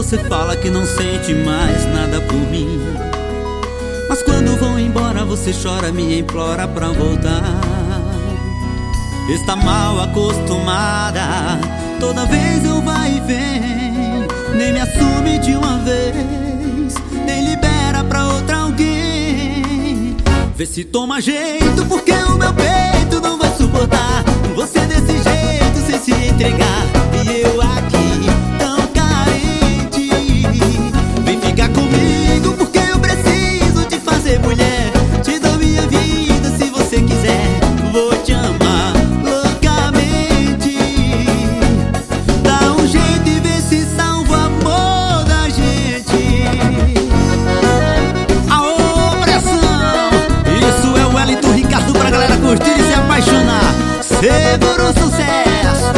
você fala que não sente mais nada por mim, mas quando vou embora você chora, me implora pra voltar. Está mal acostumada, toda vez eu vai e vem, nem me assume de uma vez, nem libera pra outra alguém. Vê se toma jeito, porque o meu peito não vai suportar você desse jeito, sem se entregar, e eu aqui tão carente. Vem ficar comigo, porque eu preciso te fazer mulher. Te dou minha vida se você quiser, vou te amar loucamente. Dá um jeito e vê se salva o amor da gente. Aô, pressão! Isso é o Wellington Ricardo pra galera curtir e se apaixonar. Segura o sucesso!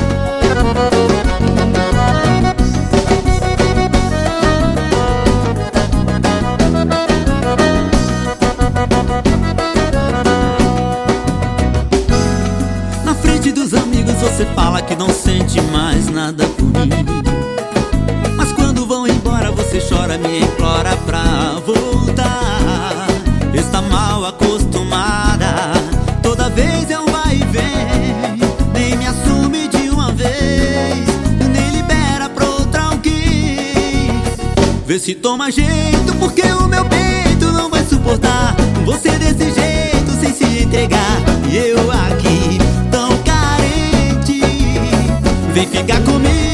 Na frente dos amigos você fala que não sente mais nada por mim, mas quando vão embora você chora, me implora pra voltar. Está mal acostumada, toda vez é um vai e vem, nem me assume de uma vez, nem libera pra outra alguém. Vê se toma jeito, porque o meu peito não vai suportar você desse jeito, sem se entregar, e eu aqui tão carente. Vem ficar comigo,